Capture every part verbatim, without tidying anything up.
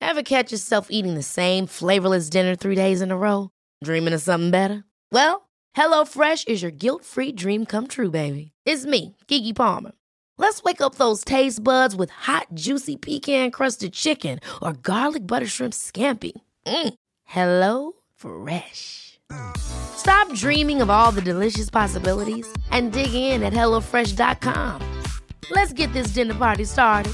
Ever catch yourself eating the same flavorless dinner three days in a row? Dreaming of something better? Well, HelloFresh is your guilt-free dream come true, baby. It's me, Keke Palmer. Let's wake up those taste buds with hot, juicy pecan-crusted chicken or garlic butter shrimp scampi. Mm. Hello Fresh. Stop dreaming of all the delicious possibilities and dig in at hello fresh dot com. Let's get this dinner party started.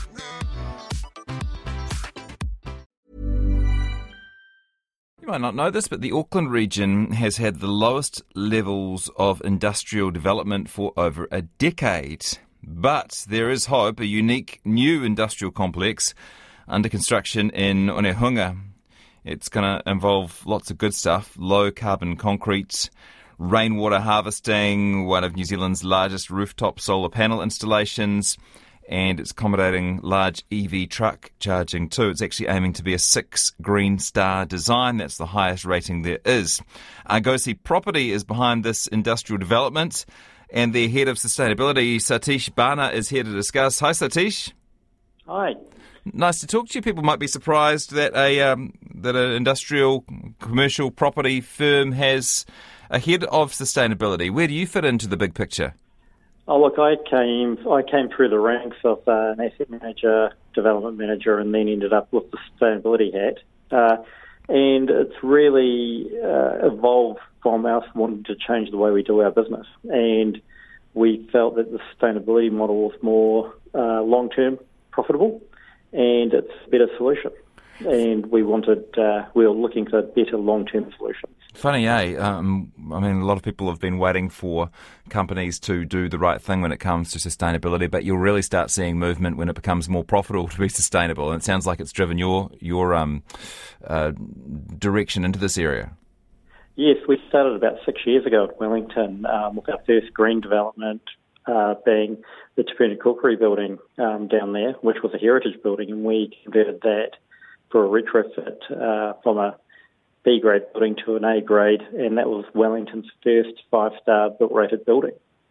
You might not know this, but the Auckland region has had the lowest levels of industrial development for over a decade. But there is hope, a unique new industrial complex under construction in Onehunga. It's going to involve lots of good stuff, low-carbon concrete, rainwater harvesting, one of New Zealand's largest rooftop solar panel installations, and it's accommodating large E V truck charging too. It's actually aiming to be a six Green Star design. That's the highest rating there is. Argosy Property is behind this industrial development, and their head of sustainability, Satish Bana, is here to discuss. Hi, Satish. Hi. Nice to talk to you. People might be surprised that a um, that an industrial commercial property firm has a head of sustainability. Where do you fit into the big picture? Oh, look, I came I came through the ranks of uh, an asset manager, development manager, and then ended up with the sustainability hat. Uh, and it's really uh, evolved from us wanting to change the way we do our business. And we felt that the sustainability model was more uh, long-term profitable, and it's a better solution. And we wanted, uh, we were looking for better long-term solutions. Funny, eh? Um, I mean, a lot of people have been waiting for companies to do the right thing when it comes to sustainability, but you'll really start seeing movement when it becomes more profitable to be sustainable. And it sounds like it's driven your your um, uh, direction into this area. Yes, we started about six years ago at Wellington um, with our first green development uh, being the Te Puna Kukuri building um, down there, which was a heritage building, and we converted that for a retrofit uh, from a B-grade building to an A-grade, and that was Wellington's first five-star built-rated building.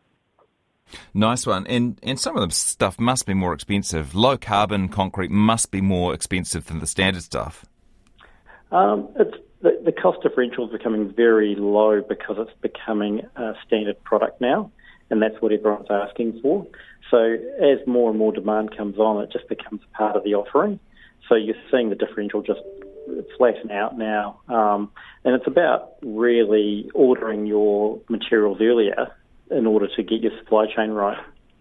Nice one. And and some of the stuff must be more expensive. Low-carbon concrete must be more expensive than the standard stuff. Um, it's the, the cost differential is becoming very low because it's becoming a standard product now, and that's what everyone's asking for. So as more and more demand comes on, it just becomes part of the offering. So you're seeing the differential just flatten out now. Um, and it's about really ordering your materials earlier in order to get your supply chain right.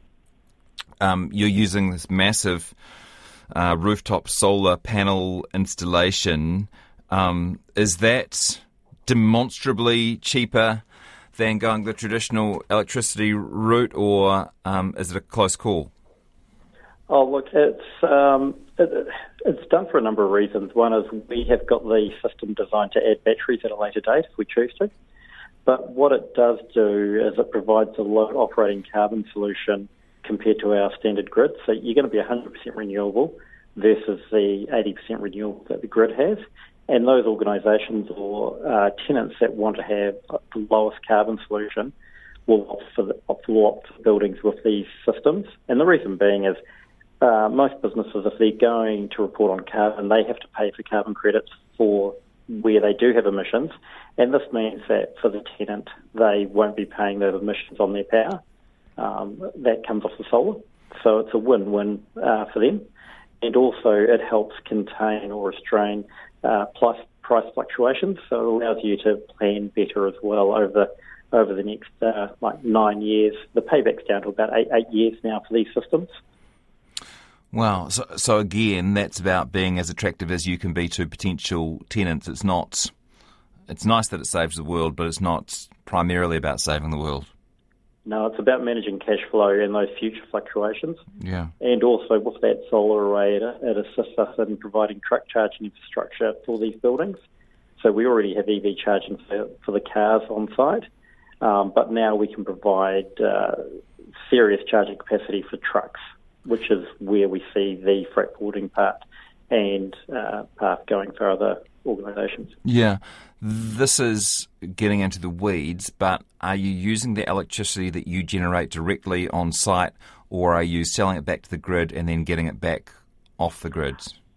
Um, you're using this massive uh, rooftop solar panel installation. Um, is that demonstrably cheaper than going the traditional electricity route, or um, is it a close call? Oh, look, it's um, it, it's done for a number of reasons. One is we have got the system designed to add batteries at a later date if we choose to. But what it does do is it provides a low operating carbon solution compared to our standard grid. So you're going to be one hundred percent renewable versus the eighty percent renewable that the grid has. And those organisations or uh, tenants that want to have the lowest carbon solution will opt for, the, opt for buildings with these systems. And the reason being is Uh, most businesses, if they're going to report on carbon, they have to pay for carbon credits for where they do have emissions. And this means that for the tenant, they won't be paying those emissions on their power. Um, that comes off the solar. So it's a win-win uh, for them. And also it helps contain or restrain uh, plus price fluctuations. So it allows you to plan better as well over the, over the next uh, like nine years. The payback's down to about eight, eight years now for these systems. Wow. So, so again, that's about being as attractive as you can be to potential tenants. It's not. It's nice that it saves the world, but it's not primarily about saving the world. No, it's about managing cash flow and those future fluctuations. Yeah. And also with that solar array, it, it assists us in providing truck charging infrastructure for these buildings. So we already have E V charging for, for the cars on site, um, but now we can provide uh, serious charging capacity for trucks, which is where we see the freight forwarding part and uh, path going for other organisations. Yeah, this is getting into the weeds, but are you using the electricity that you generate directly on site, or are you selling it back to the grid and then getting it back off the grids?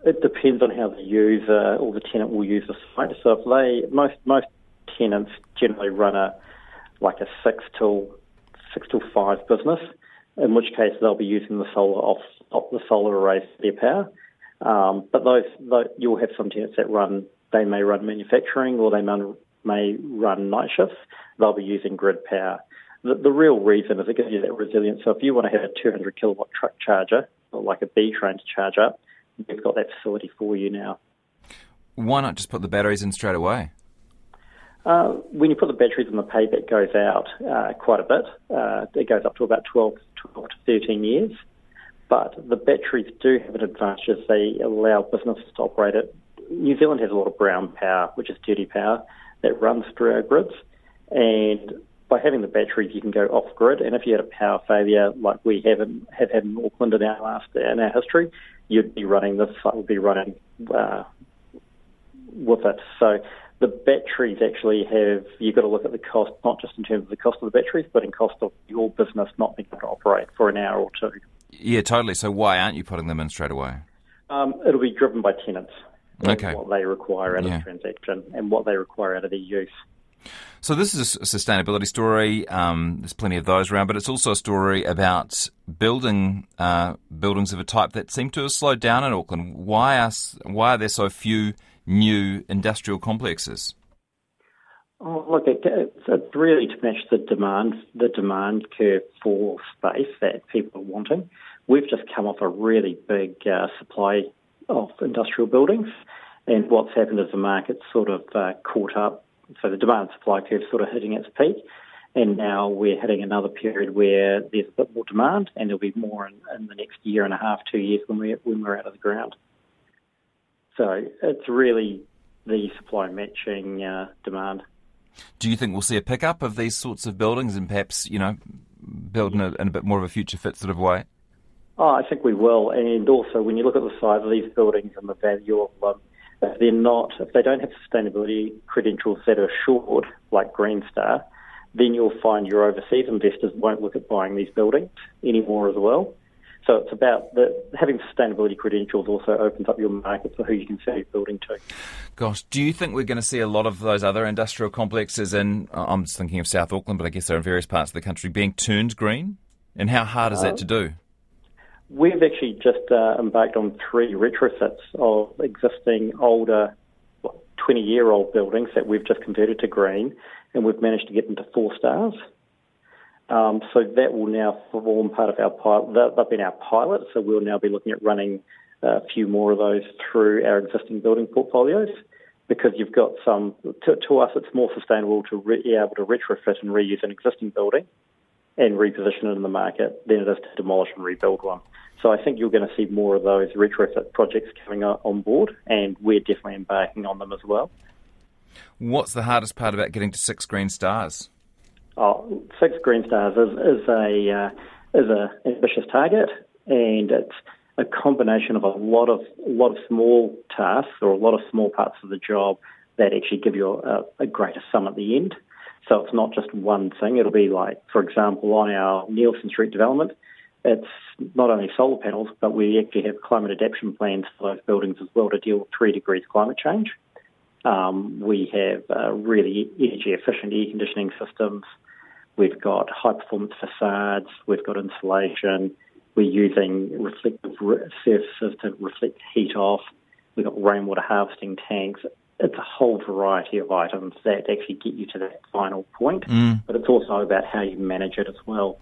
it depends on how the user or the tenant will use the site. So if they most most tenants generally run a like a six till six till five business, in which case they'll be using the solar off, off the solar arrays for their power. Um, but those, those you'll have some tenants that run. They may run manufacturing or they may, may run night shifts. They'll be using grid power. The, the real reason is it gives you that resilience. So if you want to have a two hundred kilowatt truck charger or like a B train to charge up, we've got that facility for you now. Why not just put the batteries in straight away? Uh, when you put the batteries in, the payback goes out uh, quite a bit. Uh, it goes up to about twelve, twelve to thirteen years. But the batteries do have an advantage as they allow businesses to operate it. New Zealand has a lot of brown power, which is dirty power, that runs through our grids. And by having the batteries, you can go off-grid. And if you had a power failure like we have, in, have had in Auckland in our last in our history, you'd be running, this site would be running uh, with it. So the batteries actually have, you've got to look at the cost, not just in terms of the cost of the batteries, but in cost of your business not being able to operate for an hour or two. Yeah, totally. So why aren't you putting them in straight away? Um, it'll be driven by tenants. Okay. What they require out yeah. of the transaction and what they require out of their use. So this is a sustainability story. Um, there's plenty of those around, but it's also a story about building uh, buildings of a type that seem to have slowed down in Auckland. Why are, why are there so few new industrial complexes? Oh, look, it, it's really to match the demand, the demand curve for space that people are wanting. We've just come off a really big uh, supply of industrial buildings, and what's happened is the market's sort of uh, caught up. So the demand supply curve is sort of hitting its peak, and now we're hitting another period where there's a bit more demand, and there'll be more in, in the next year and a half, two years when we when we're out of the ground. So it's really the supply matching uh, demand. Do you think we'll see a pickup of these sorts of buildings and perhaps, you know, build in a, in a bit more of a future fit sort of way? Oh, I think we will. And also, when you look at the size of these buildings and the value of them, if they're not, if they don't have sustainability credentials that are assured, like Green Star, then you'll find your overseas investors won't look at buying these buildings anymore as well. So it's about the, having sustainability credentials also opens up your market for who you can sell your building to. Gosh, do you think we're going to see a lot of those other industrial complexes in, I'm just thinking of South Auckland, but I guess they're in various parts of the country, being turned green? And how hard is uh, that to do? We've actually just uh, embarked on three retrofits of existing older twenty-year-old buildings that we've just converted to green, and we've managed to get them to four stars. Um, so that will now form part of our pilot. They've been our pilot, so we'll now be looking at running a few more of those through our existing building portfolios, because you've got some, to, to us it's more sustainable to re, be able to retrofit and reuse an existing building and reposition it in the market than it is to demolish and rebuild one. So I think you're going to see more of those retrofit projects coming on board, and we're definitely embarking on them as well. What's the hardest part about getting to six green stars? Oh, six green stars is, is a uh, is a ambitious target, and it's a combination of a lot of a lot of small tasks or a lot of small parts of the job that actually give you a, a greater sum at the end. So it's not just one thing. It'll be like, for example, on our Nielsen Street development, it's not only solar panels, but we actually have climate adaptation plans for those buildings as well to deal with three degrees climate change. Um, we have uh, really energy-efficient air conditioning systems. We've got high-performance facades. We've got insulation. We're using reflective surfaces to reflect heat off. We've got rainwater harvesting tanks. It's a whole variety of items that actually get you to that final point, mm. but it's also about how you manage it as well.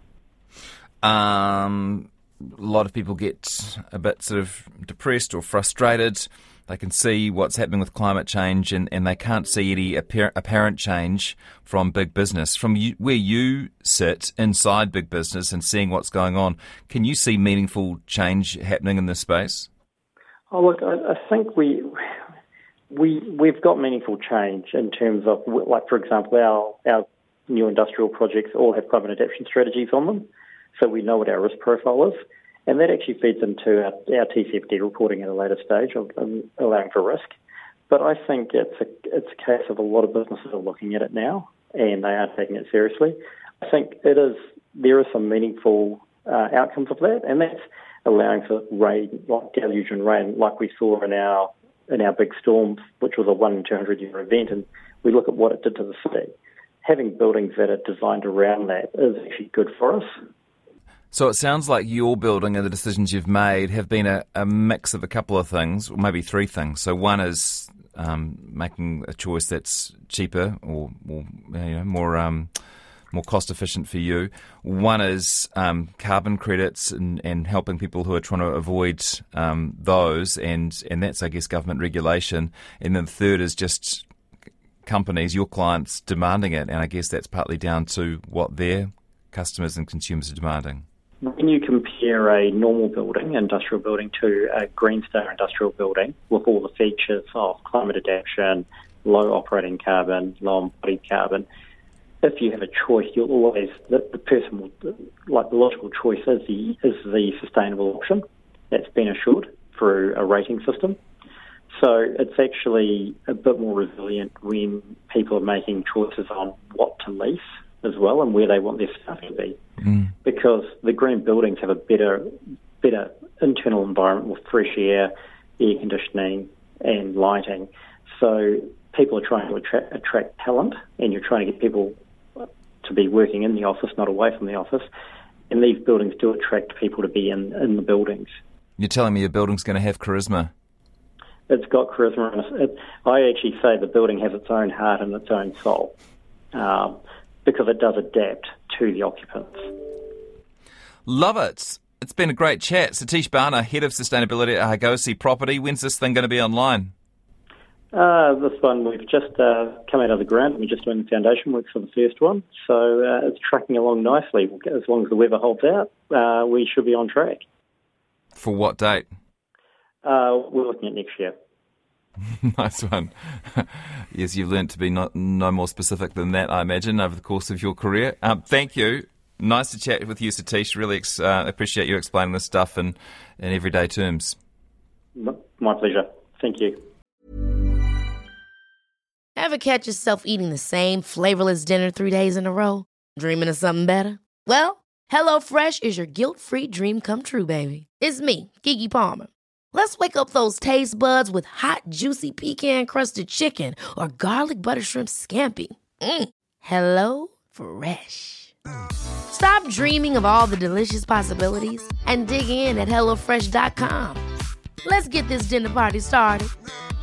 Um, a lot of people get a bit sort of depressed or frustrated. They can see what's happening with climate change, and, and they can't see any appar- apparent change from big business. From you, where you sit inside big business and seeing what's going on, can you see meaningful change happening in this space? Oh, look, I, I think we... We, we've got meaningful change in terms of, like, for example, our, our new industrial projects all have climate adaptation strategies on them, so we know what our risk profile is, and that actually feeds into our, our T C F D reporting at a later stage of um, allowing for risk. But I think it's a, it's a case of a lot of businesses are looking at it now, and they are taking it seriously. I think it is there is some meaningful uh, outcomes of that, and that's allowing for rain, like deluge and rain, like we saw in our in our big storm, which was a one in two hundred year event, and we look at what it did to the city. Having buildings that are designed around that is actually good for us. So it sounds like your building and the decisions you've made have been a, a mix of a couple of things, or maybe three things. So one is um, making a choice that's cheaper or, or you know, more um, more cost efficient for you. One is um, carbon credits and, and helping people who are trying to avoid um, those, and, and that's, I guess, government regulation. And then the third is just companies, your clients, demanding it, and I guess that's partly down to what their customers and consumers are demanding. When you compare a normal building, industrial building, to a Green Star industrial building with all the features of climate adaptation, low operating carbon, low embodied carbon, if you have a choice, you'll always, the, the person will, like the logical choice is the, is the sustainable option that's been assured through a rating system. So it's actually a bit more resilient when people are making choices on what to lease as well and where they want their staff to be. Mm. Because the green buildings have a better better internal environment with fresh air, air conditioning and lighting. So people are trying to attract, attract talent, and you're trying to get people to be working in the office, not away from the office. And these buildings do attract people to be in, in the buildings. You're telling me your building's going to have charisma? It's got charisma in it. it. I actually say the building has its own heart and its own soul, um, because it does adapt to the occupants. Love it. It's been a great chat. Satish Bana, Head of Sustainability at Hagosi Property. When's this thing going to be online? Uh, this one, we've just uh, come out of the ground. We're just doing the foundation work for the first one. So uh, it's tracking along nicely. As long as the weather holds out, uh, we should be on track. For what date? Uh, we're looking at next year. Nice one. Yes, you've learnt to be not, no more specific than that, I imagine, over the course of your career. Um, thank you. Nice to chat with you, Satish. Really ex- uh, appreciate you explaining this stuff in, in everyday terms. My pleasure. Thank you. Ever catch yourself eating the same flavorless dinner three days in a row? Dreaming of something better? Well, HelloFresh is your guilt-free dream come true, baby. It's me, Keke Palmer. Let's wake up those taste buds with hot, juicy pecan-crusted chicken or garlic butter shrimp scampi. Mm. Hello Fresh. Stop dreaming of all the delicious possibilities and dig in at hello fresh dot com. Let's get this dinner party started.